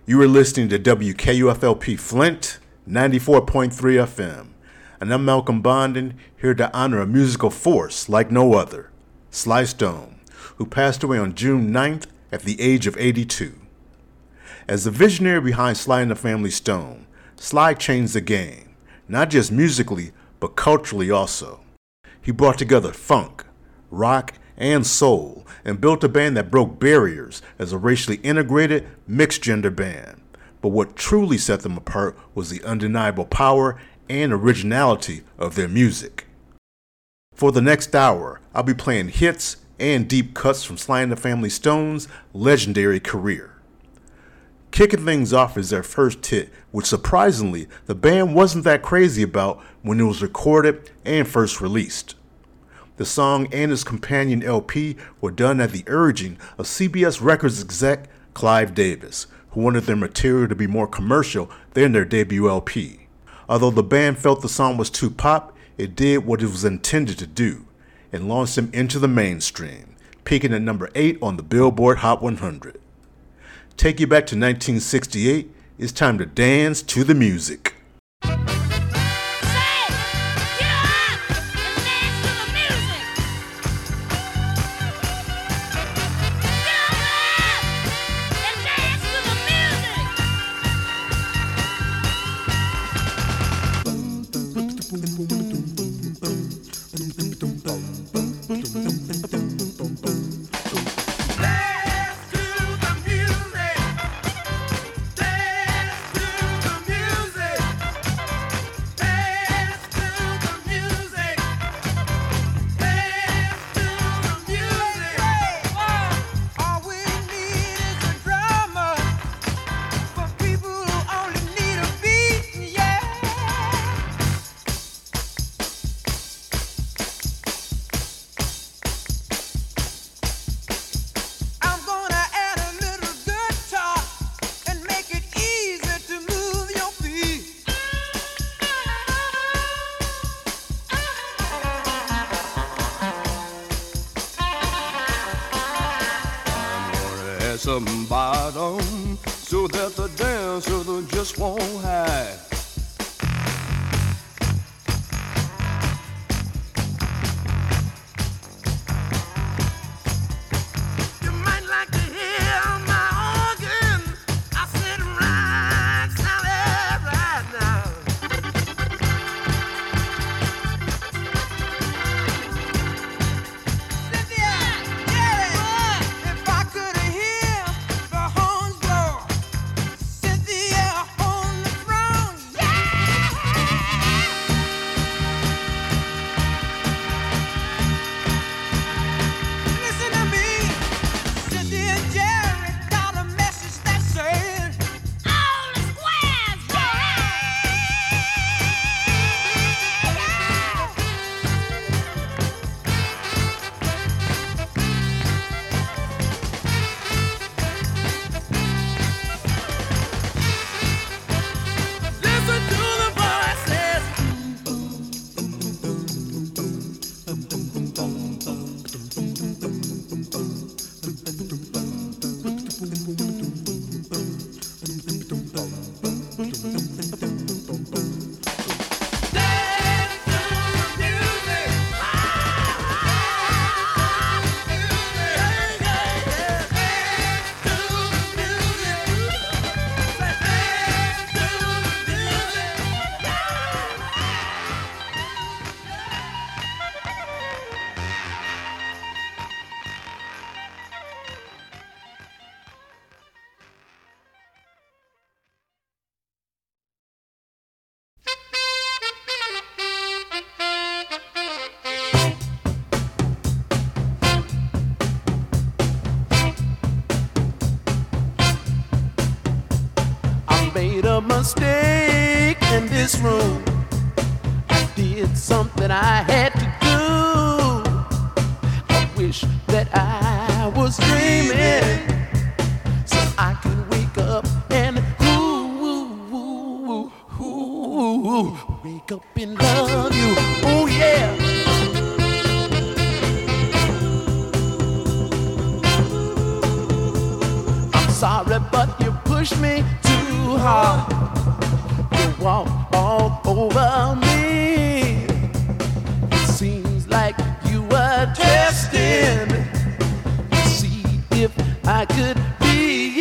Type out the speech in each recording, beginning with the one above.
You are listening to WKUFLP Flint, 94.3 FM. And I'm Malcolm Bondin, here to honor a musical force like no other, Sly Stone, who passed away on June 9th at the age of 82. As the visionary behind Sly and the Family Stone, Sly changed the game, not just musically, but culturally also. He brought together funk, rock, and soul, and built a band that broke barriers as a racially integrated, mixed-gender band. But what truly set them apart was the undeniable power and originality of their music. For the next hour, I'll be playing hits and deep cuts from Sly and the Family Stone's legendary career. Kicking things off is their first hit, which surprisingly, the band wasn't that crazy about when it was recorded and first released. The song and its companion LP were done at the urging of CBS Records exec Clive Davis, who wanted their material to be more commercial than their debut LP. Although the band felt the song was too pop, it did what it was intended to do, and launched them into the mainstream, peaking at number 8 on the Billboard Hot 100. Take you back to 1968, it's time to dance to the music. Some bottom so that the dancer just won't hide. You might like to hear my organ. I said right solid right now. Cynthia, Jerry, if I could hear the horns blow, Cynthia on the throne, yeah! Listen to me, Cynthia and Jerry got a message that said, all the squares, listen to the voices. Dance to the music. I made a mistake in this room. I did something I had to do. I wish that I was dreaming so I could wake up and wake up and love you. Oh yeah. I'm sorry, but you pushed me too hard. You walk all over me. It seems like you were testing to see if I could be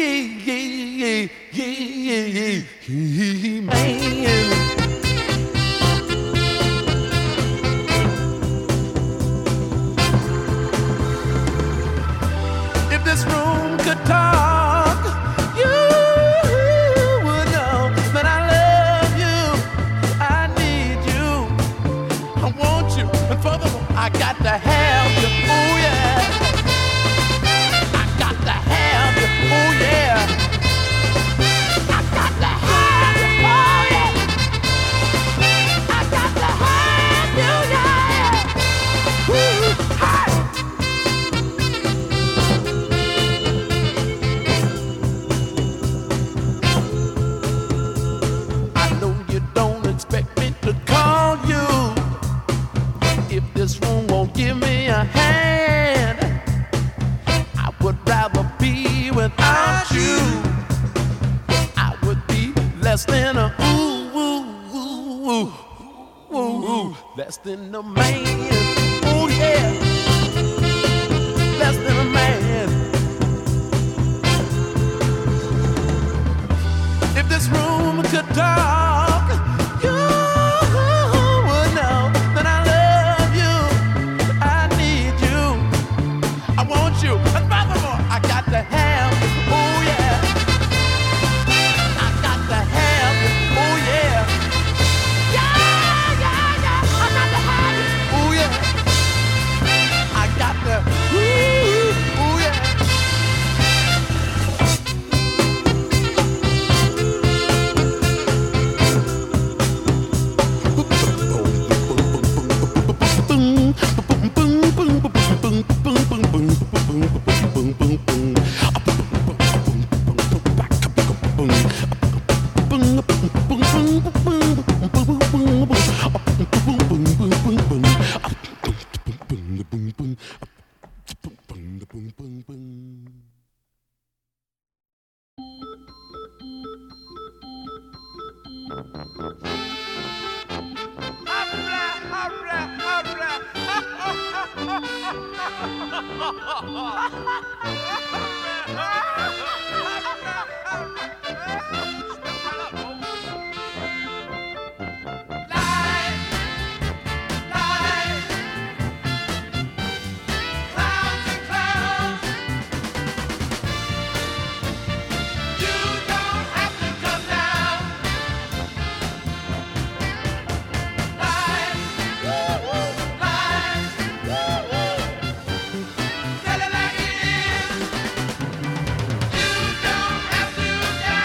man. If this room could talk, you would know that I love you, I need you, I want you, and furthermore, I got to have you, oh yeah. I got to have you, oh yeah. I got to have you, oh yeah. I got to have you, yeah. Woo, hi. I know you don't expect me to call you if this room won't give me a hand. I would rather be without you. I would be less than a ooh, ooh, ooh, ooh, ooh, ooh, less than a man. Oh yeah, less than a man. If this room could talk, you would know that I love you, I need you, I want you, and furthermore, I got to have you, oh yeah. I got to have you, oh yeah. Yeah, yeah, yeah, I got to have you, oh yeah. I got to, ooh, oh yeah. Tell it like it is.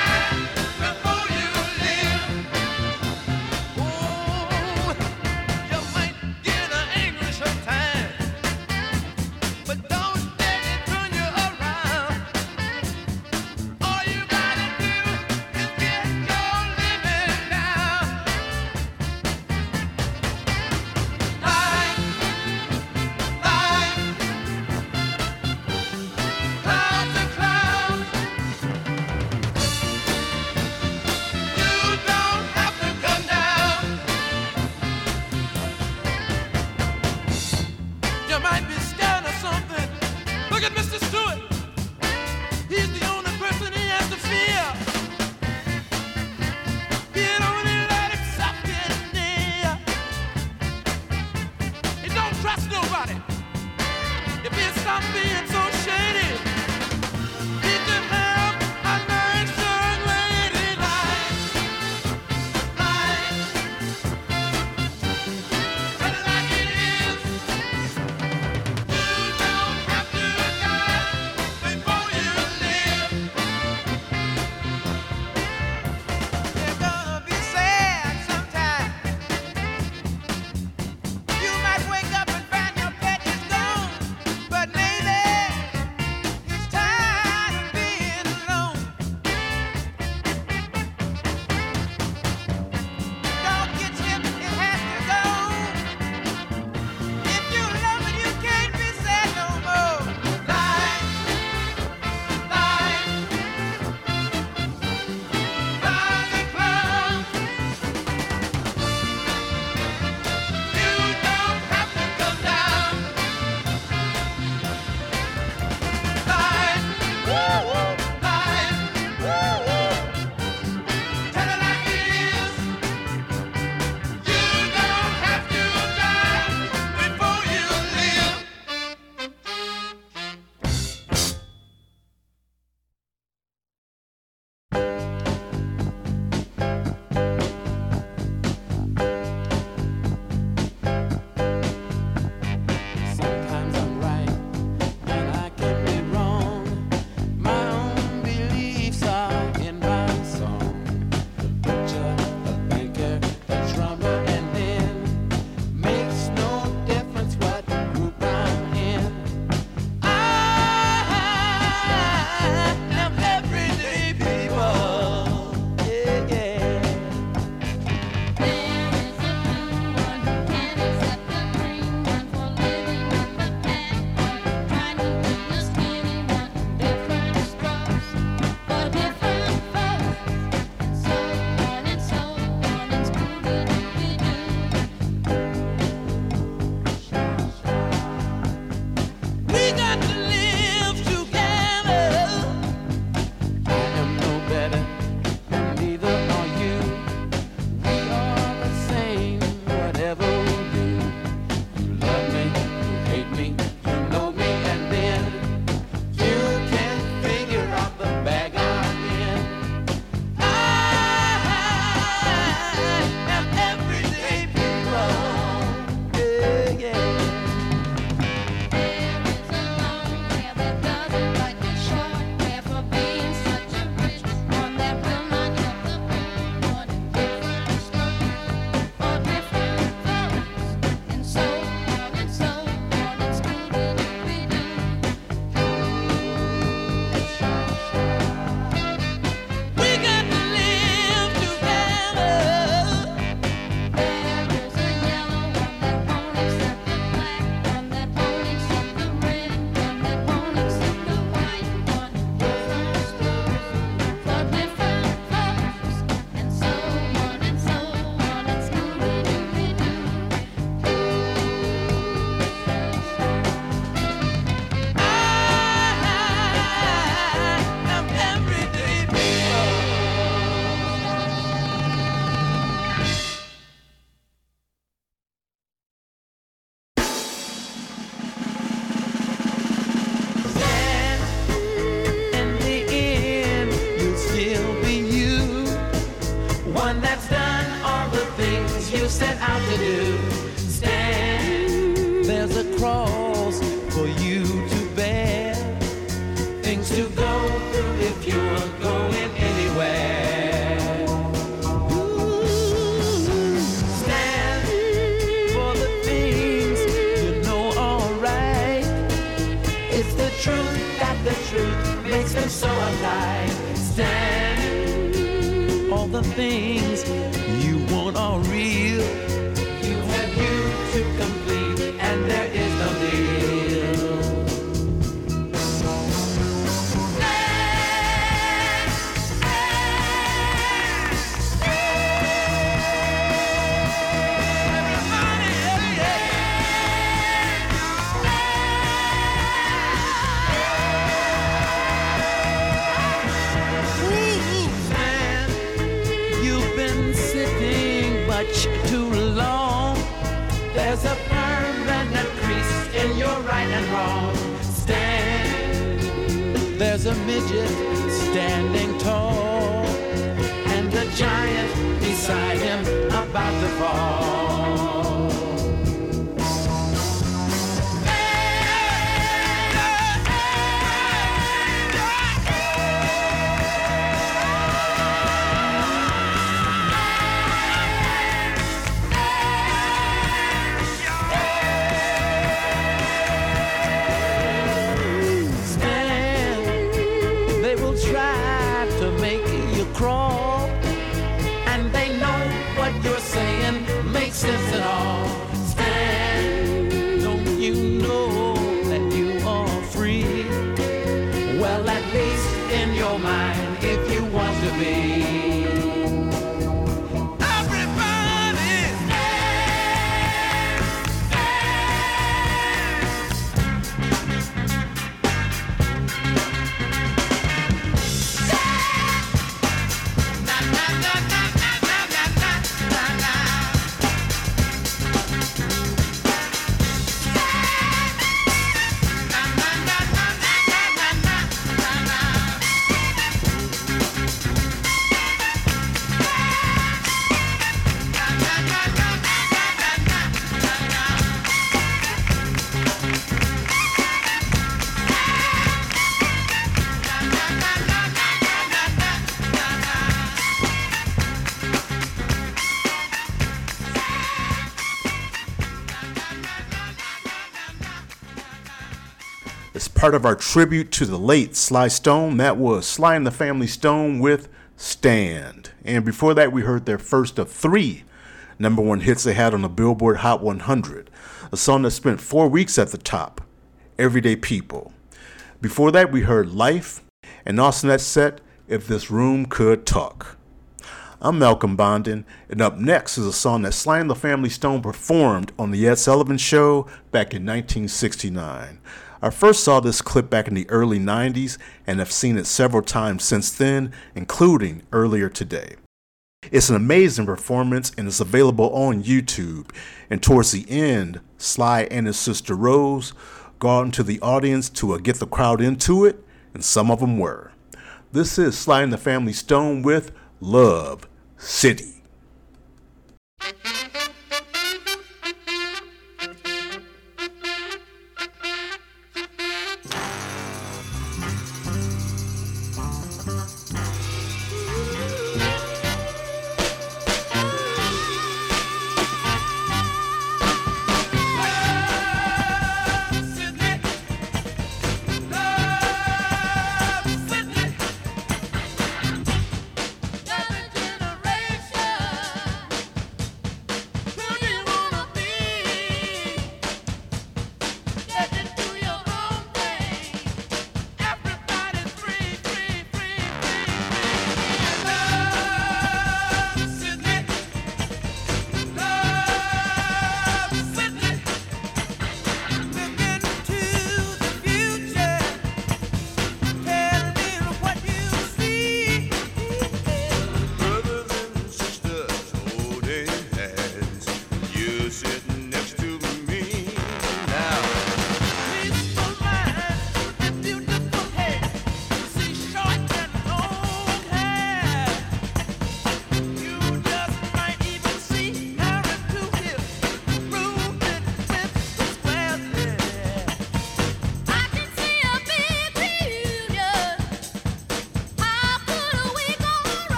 you set out to do. Stand, there's a cross for you to bear, things to go through if you're going anywhere. Stand for the things you know are right. It's the truth that the truth makes them so alive. Stand, all the things you want are real. You have you to complete, and there is no deal. Too long. There's a permanent crease in your right and wrong. Stand, there's a midget standing tall, and a giant beside him about to fall. Crawl, and they know what you're saying makes sense at all. Stand, don't you know that you are free? Well, at least in your mind, if you want to be. Part of our tribute to the late Sly Stone. That was Sly and the Family Stone with Stand. And before that, we heard their first of 3 number 1 hits they had on the Billboard Hot 100. A song that spent 4 weeks at the top, Everyday People. Before that, we heard Life, and also in that set, If This Room Could Talk. I'm Malcolm Bondin, and up next is a song that Sly and the Family Stone performed on the Ed Sullivan Show back in 1969. I first saw this clip back in the early 90s and have seen it several times since then, including earlier today. It's an amazing performance and is available on YouTube. And towards the end, Sly and his sister Rose go out into the audience to get the crowd into it, and some of them were. This is Sly and the Family Stone with Love City. Generation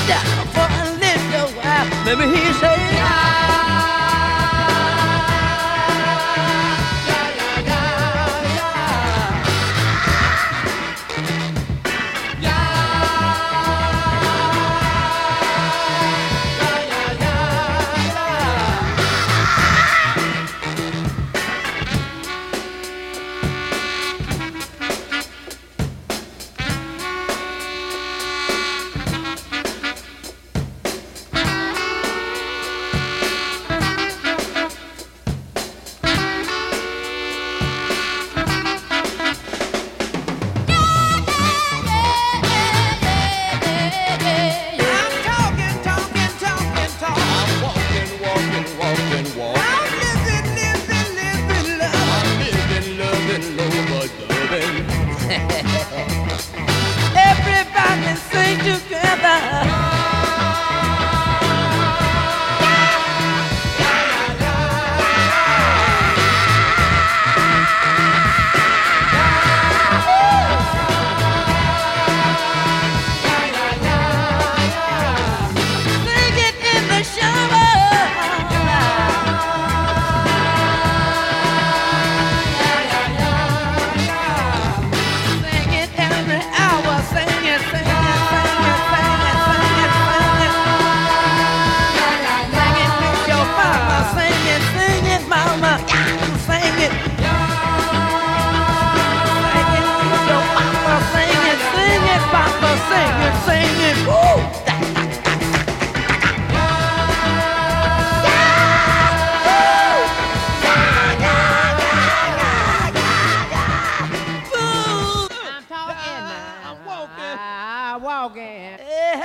down for a little while. Let me hear you say, everybody sing together. Sing it in the shower. Sing it every hour. Sing it, sing it, sing it, sing it, sing it, sing it. Sing it with your mama. Sing it, mama. Sing it. Sing it with your mama. Sing it, papa. Sing it. Woo! I'm talking now. I'm walking. I'm walking.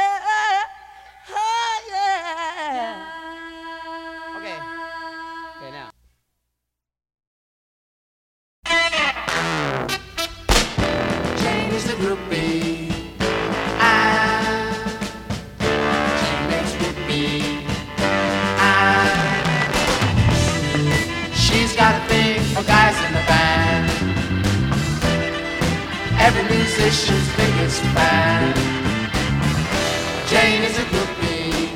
Yeah. Okay. Okay, now. Jane is the groupie. Jane makes groupie. She's got a thing for guys in the band. Every musician's biggest fan. Jane is a groupie.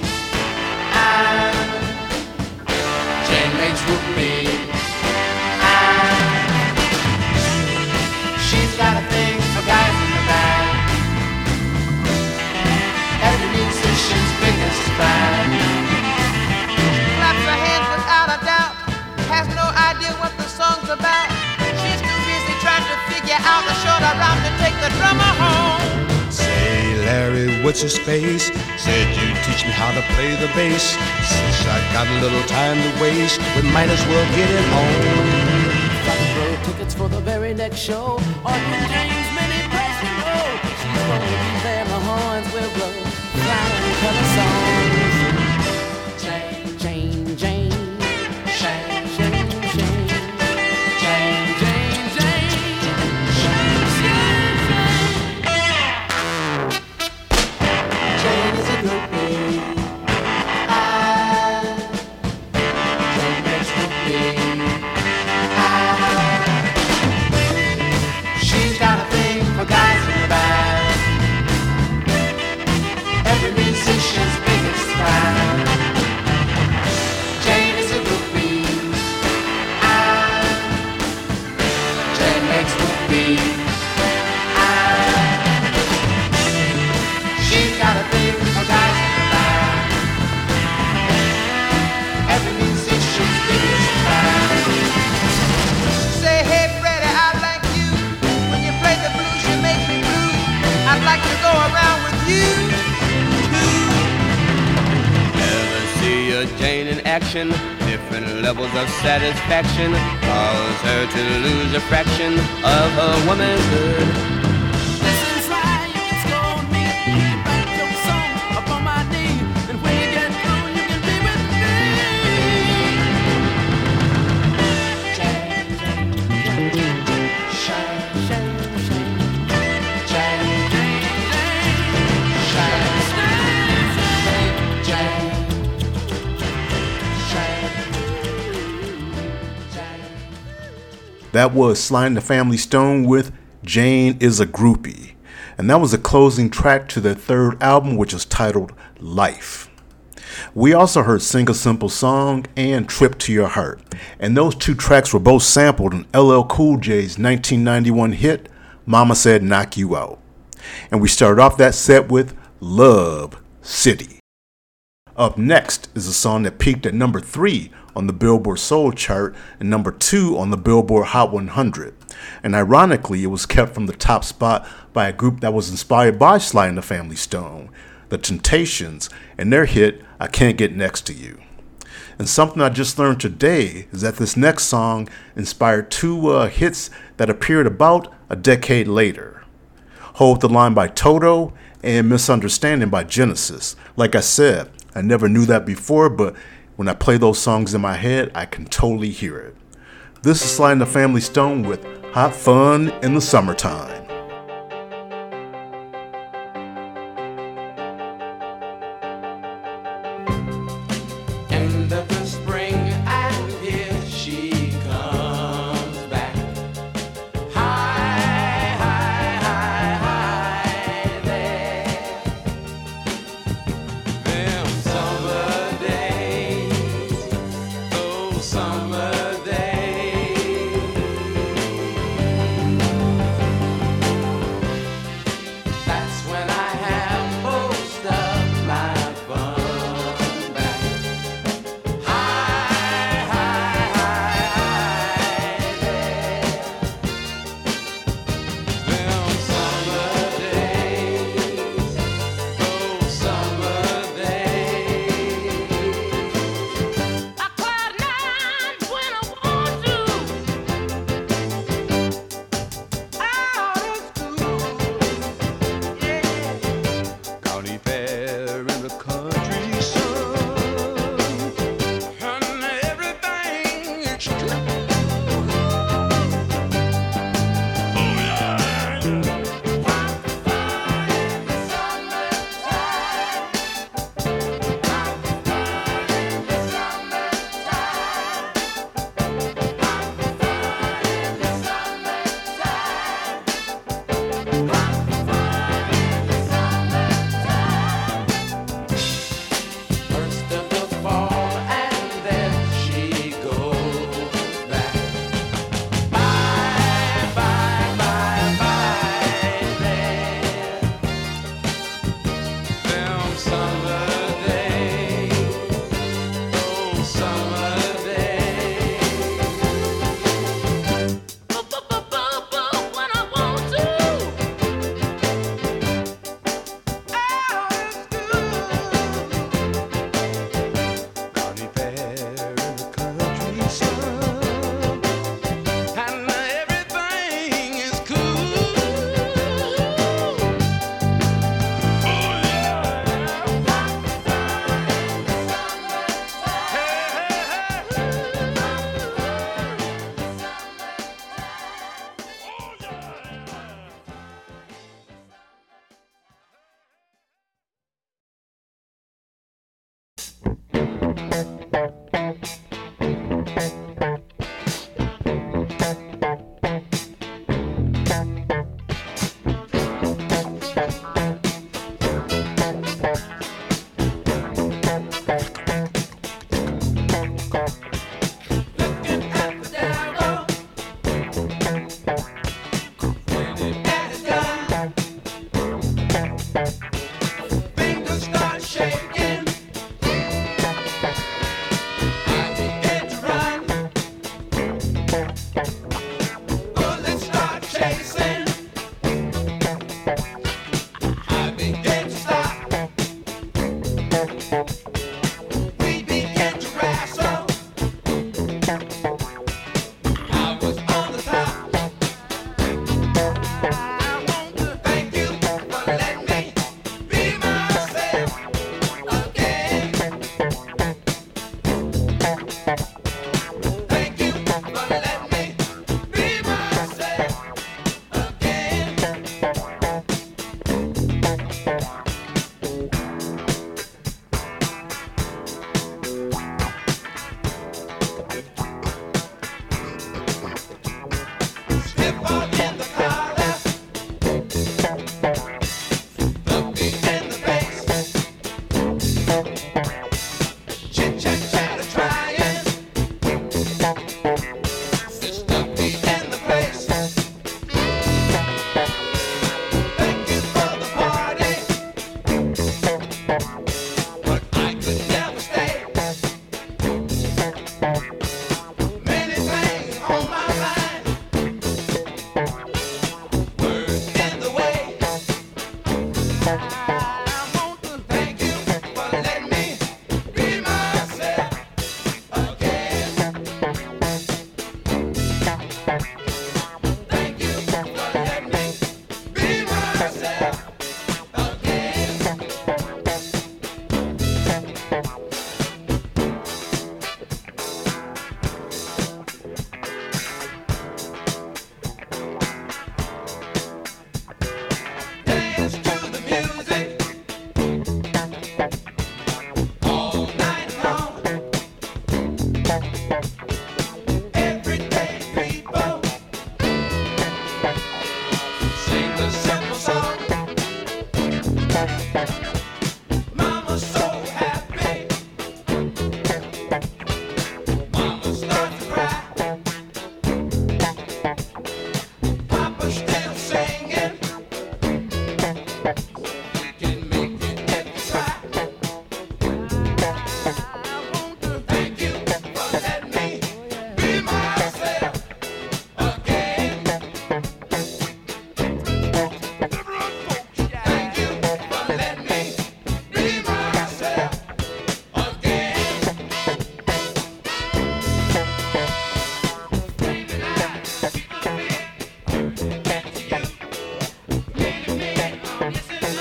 Jane makes groupie. She's got a thing for guys in the band. Every musician's biggest fan. Claps her hands without a doubt. Has no idea what the song's about. She's too busy trying to figure out the short around to take the drummer home. Say, Larry, what's your space? Said you'd teach me how to play the bass. Since I got a little time to waste, we might as well get it on. Front row tickets for the very next show. On Jane's mini press and roll. She's gonna be there, the horns will blow. Flying color songs. Jane, Jane, Jane. Jane, Jane, Jane. Jane, Jane, Jane. Jane, Jane, Jane. Jane is a groupie. Jane makes groupie. She's got a thing for guys in the band. Every musician's biggest fan. Jane is a groupie. Jane makes groupie. She's got a thing for guys in the band. Every musician's biggest fan. Say, hey, Freddie, I like you. When you play the blues, you make me blue. I'd like to go around with you, too. Never see a Jane in action. Different levels of satisfaction cause her to lose a fraction of her womanhood. Listen, try, you can scold me. You can write your song up on my knee. And when you get through, you can be with me. Jane, Jane, Jane, shine, shine, shine. Jane, Jane, Jane, shine, Jane, That was Sly and the Family Stone with Jane is a Groupie. and that was the closing track to their third album, which is titled Life. We also heard Sing a Simple Song and Trip to Your Heart, and those two tracks were both sampled in LL Cool J's 1991 hit, Mama Said Knock You Out. And we started off that set with Love City. Up next is a song that peaked at number 3 on the Billboard Soul chart and number 2 on the Billboard Hot 100. And ironically, it was kept from the top spot by a group that was inspired by Sly and the Family Stone, The Temptations, and their hit, I Can't Get Next to You. And something I just learned today is that this next song inspired two hits that appeared about a decade later. Hold the Line by Toto and Misunderstanding by Genesis. Like I said, I never knew that before, but when I play those songs in my head, I can totally hear it. This is Sly and the Family Stone with Hot Fun in the Summertime. End of the spring, and here she comes back. High, high, high, high there. Them summer days, those summer days. That's when I have most of my fun back. High, high, high, high there. Them summer days, those summer days. I cry nights when I want to. Out of school, yeah. County fair in the country sun. And everything is true. First of the fall, and then she goes back. Bye, bye, bye, bye there. Them summer days, those summer days. When I want to. Out of school. County fair in the country sun. And everything is cool. Fingers start shaking. I begin to run. Bullets start chasing. Listen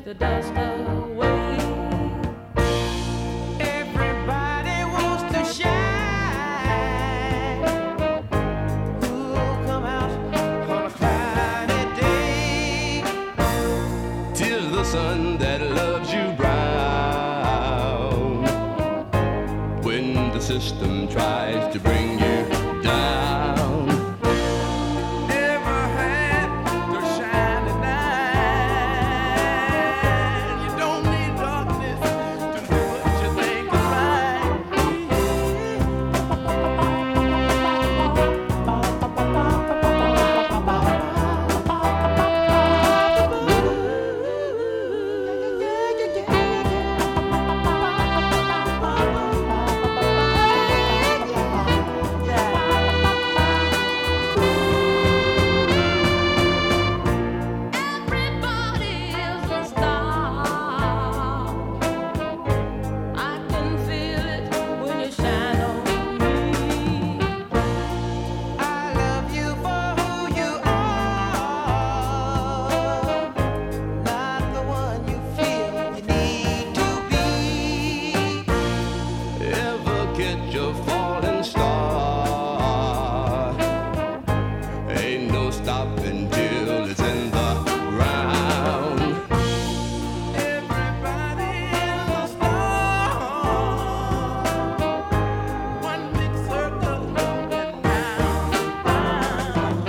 the dust away. Everybody wants to shine. Who'll come out on a cloudy day? 'Tis the sun that loves you brown when the system tries to bring you down. Never had to shine at night. You don't need darkness to do what you think is right. Everybody is a star. I can feel it when you shine on me. I love you for who you are, not the one you feel you need to be. Ever catch a falling star? Ain't no stopping till it's in the ground. Everybody is a star. One big circle going round and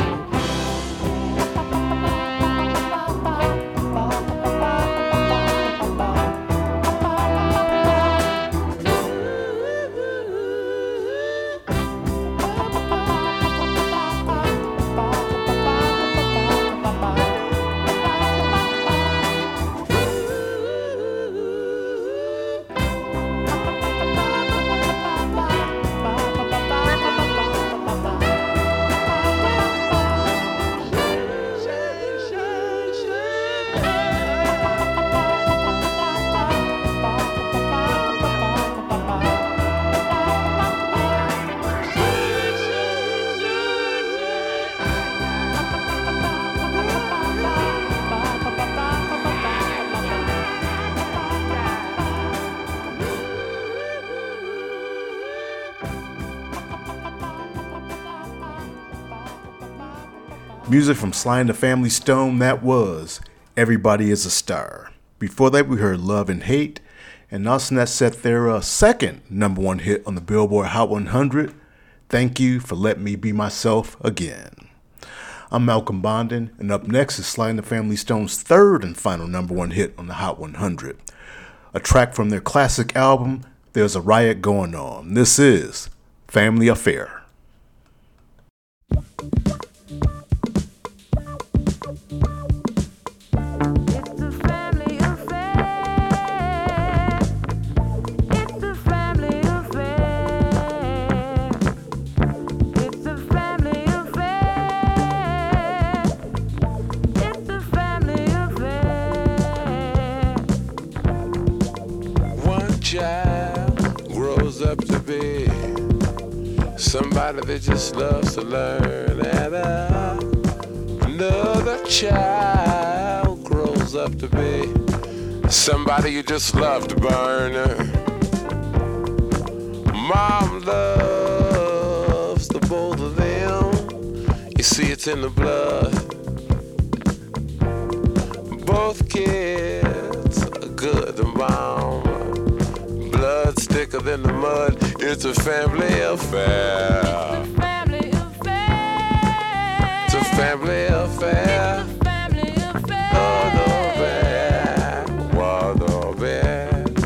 Music from Sly and the Family Stone, that was Everybody is a Star. Before that, we heard Love and Hate, and also that set their second number one hit on the Billboard Hot 100, Thank You for Letting Me Be Myself Again. I'm Malcolm Bondin, and up next is Sly and the Family Stone's third and final number one hit on the Hot 100. A track from their classic album, There's a Riot Going On. This is Family Affair. It's a family affair. It's a family affair. It's a family affair. It's a family affair. One child grows up to be somebody that just loves to learn, and another child grows up to be somebody you just love to burn. Mom loves the both of them. You see, it's in the blood. Both kids are good to mom. Blood's thicker than the mud. It's a family affair. Family affair. It's a family affair. Family affair. Wado bear.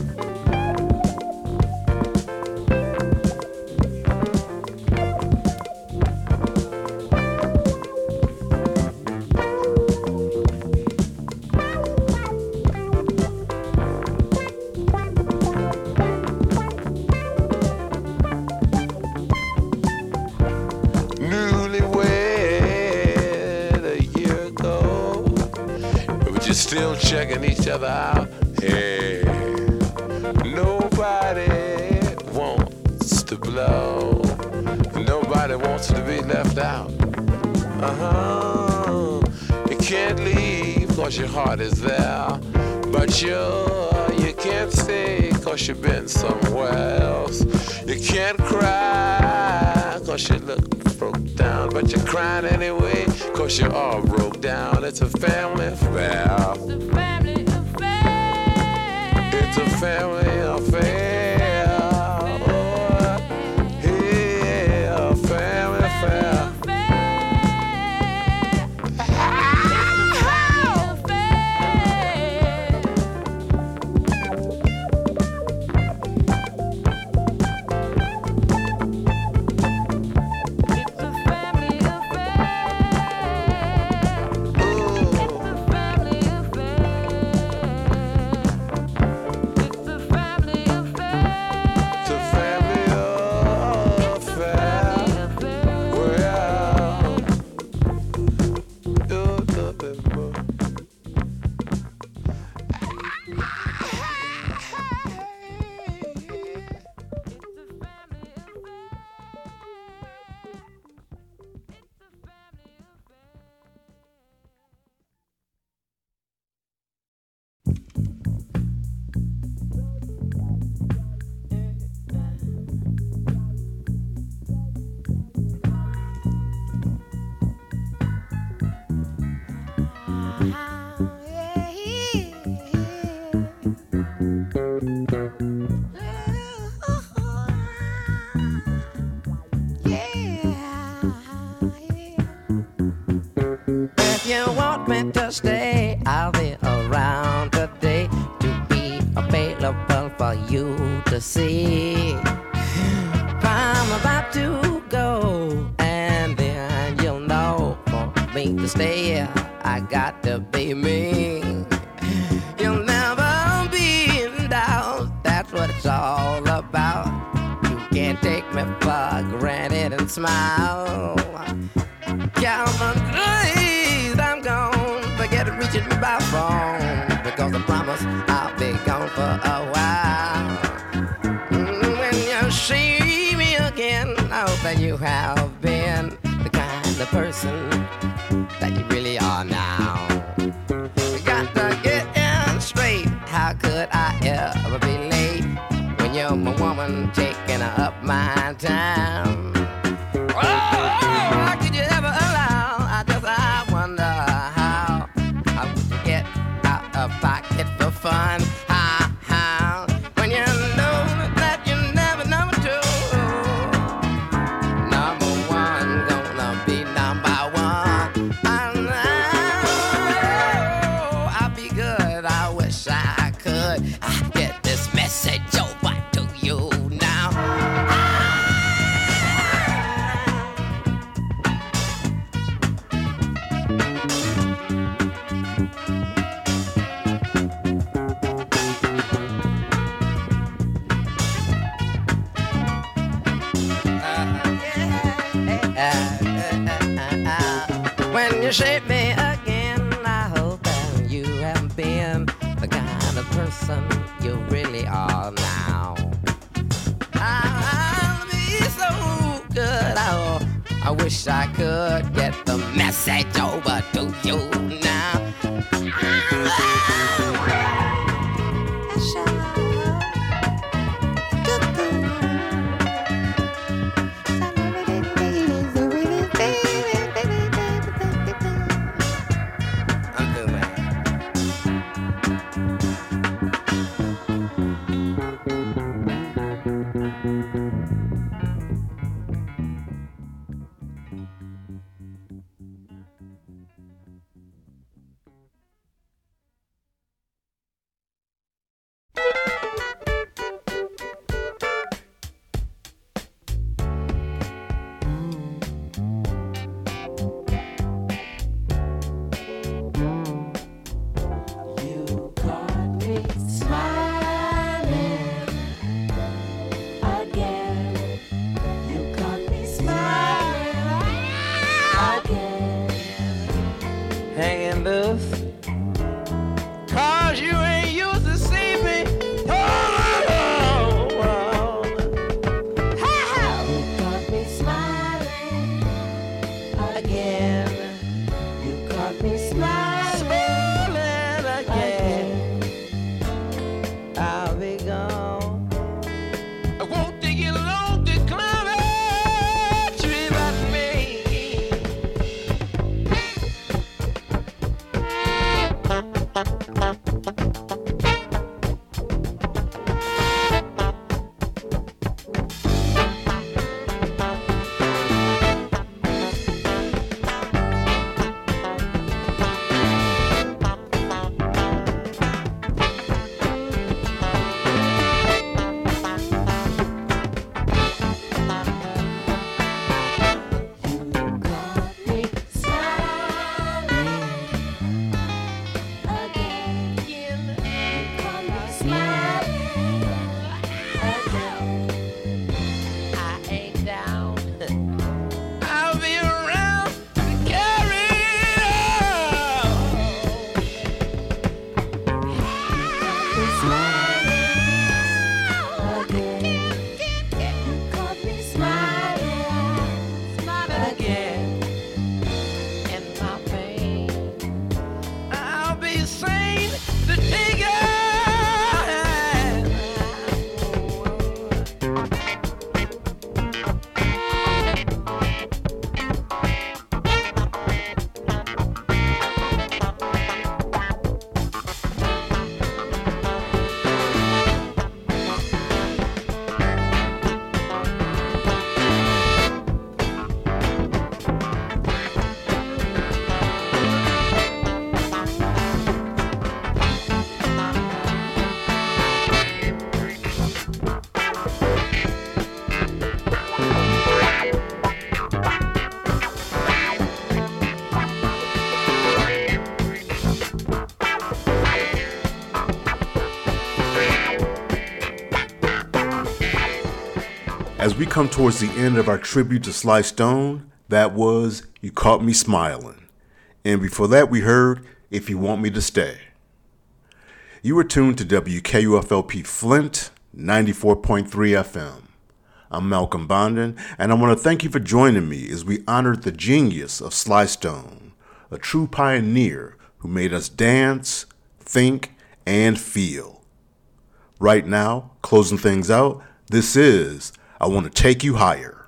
Newlywed a year ago, but you're still checking each other out. Hey, nobody wants to blow. Nobody wants to be left out. You can't leave cause your heart is there, but But you can't say 'cause you've been somewhere else. You can't cry 'cause you look broke down. But you're crying anyway 'cause you're all broke down. It's a family affair. It's a family affair. It's a family affair. Oh, yeah, a family affair. If you want me to stay, I'll be around today to be available for you to see. I'm about to go, and then you'll know for me to stay, I got to be me. You'll never be in doubt, that's what it's all about. You can't take me for granted and smile. Count on grace, I'm gone. Forget reaching me by phone, because I promise I'll be gone for a while. When you see me again, I hope that you have been the kind of person that you really are now. Got to get in straight. How could I ever be late when you're my woman taking up my time? How could you ever allow? I wonder how would you get out of pocket for fun? How when you know that you're never number two, number one gonna be number one. And I'll be good. I wish I could get this message over to you now. When you shape me again, I hope that you haven't been the kind of person you really are now. I'll be so good. I wish I could get the message over to you now. As we come towards the end of our tribute to Sly Stone, that was You Caught Me Smiling. And before that, we heard If You Want Me to Stay. You were tuned to WKUFLP Flint, 94.3 FM. I'm Malcolm Bondon, and I want to thank you for joining me as we honored the genius of Sly Stone, a true pioneer who made us dance, think, and feel. Right now, closing things out, this is I Want to Take You Higher.